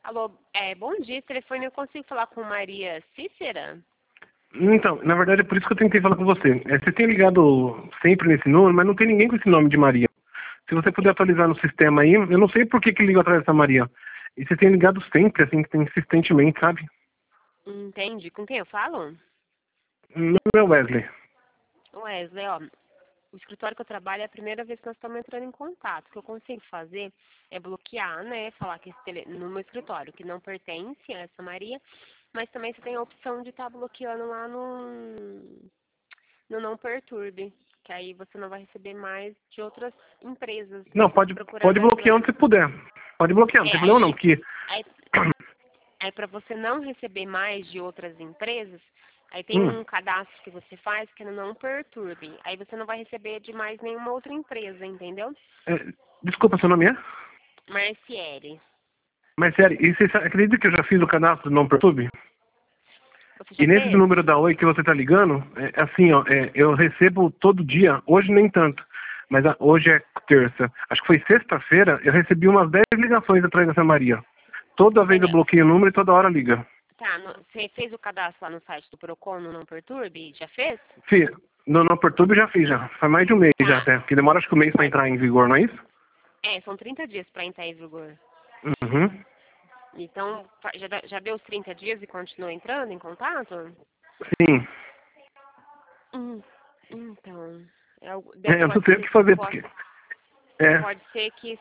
Alô, bom dia, esse telefone eu consigo falar com Maria Cícera? Então, na verdade é por isso que eu tentei falar com você. Você tem ligado sempre nesse número, mas não tem ninguém com esse nome de Maria. Se você puder atualizar no sistema aí, eu não sei por que liga atrás dessa Maria. E você tem ligado sempre, assim, insistentemente, sabe? Entendi. Com quem eu falo? Meu nome é Wesley. Wesley, ó. O escritório que eu trabalho é a primeira vez que nós estamos entrando em contato. O que eu consigo fazer é bloquear, né? Falar que no meu escritório que não pertence a essa Maria, mas também você tem a opção de estar bloqueando lá no Não Perturbe, que aí você não vai receber mais de outras empresas Não, pode procurando bloquear ajuda. onde você puder. Pode bloquear, não tem problema não, porque... Aí, aí para você não receber mais de outras empresas, aí tem um cadastro que você faz que é no Não Perturbe. Aí você não vai receber de mais nenhuma outra empresa, entendeu? Desculpa, seu nome é? Marciele. Mas sério, e você acredita que eu já fiz o cadastro no YouTube? Você já E nesse fez? número da Oi que você tá ligando, assim, ó, eu recebo todo dia, hoje nem tanto, mas hoje é terça. Acho que foi sexta-feira, eu recebi umas 10 ligações atrás dessa Maria. Toda vez eu Legal. bloqueio o número e toda hora liga. Tá, você fez o cadastro lá no site do Procon, no Não Perturbe? Já fez? Fih, no Não Perturbe já fiz já. Faz mais de um mês já Tá. até. Porque demora acho que um mês pra entrar em vigor, não é isso? São 30 dias para entrar em vigor. Uhum. Então, já deu os 30 dias e continua entrando em contato? Sim. Então, Eu não pode sei o ser, que fazer, porque... pode ser que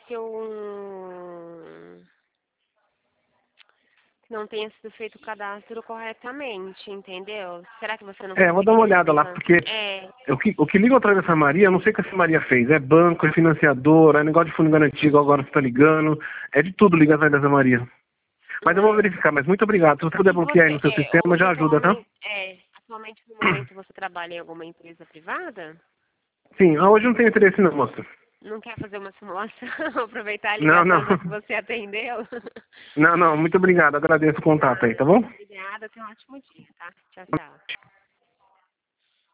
não tenha sido feito o cadastro corretamente, entendeu? Será que você não Eu vou dar uma conseguiria olhada lá, comentar? porque o que liga atrás dessa Maria, eu não sei o que essa Maria fez. É banco, é financiador, é negócio de fundo garantido, agora você tá ligando. É de tudo liga atrás dessa Maria. Mas eu vou verificar, mas muito obrigado. Se você puder E bloquear aí você, no seu sistema, hoje já ajuda, tá? atualmente no momento você trabalha em alguma empresa privada? Sim, hoje não tenho interesse não, moça. Não quer fazer uma simulação? Aproveitar a Não, não. ligação já que você atendeu? Não, muito obrigado. Agradeço o contato aí, tá bom? Obrigada, tenha um ótimo dia, tá? Tchau, tchau.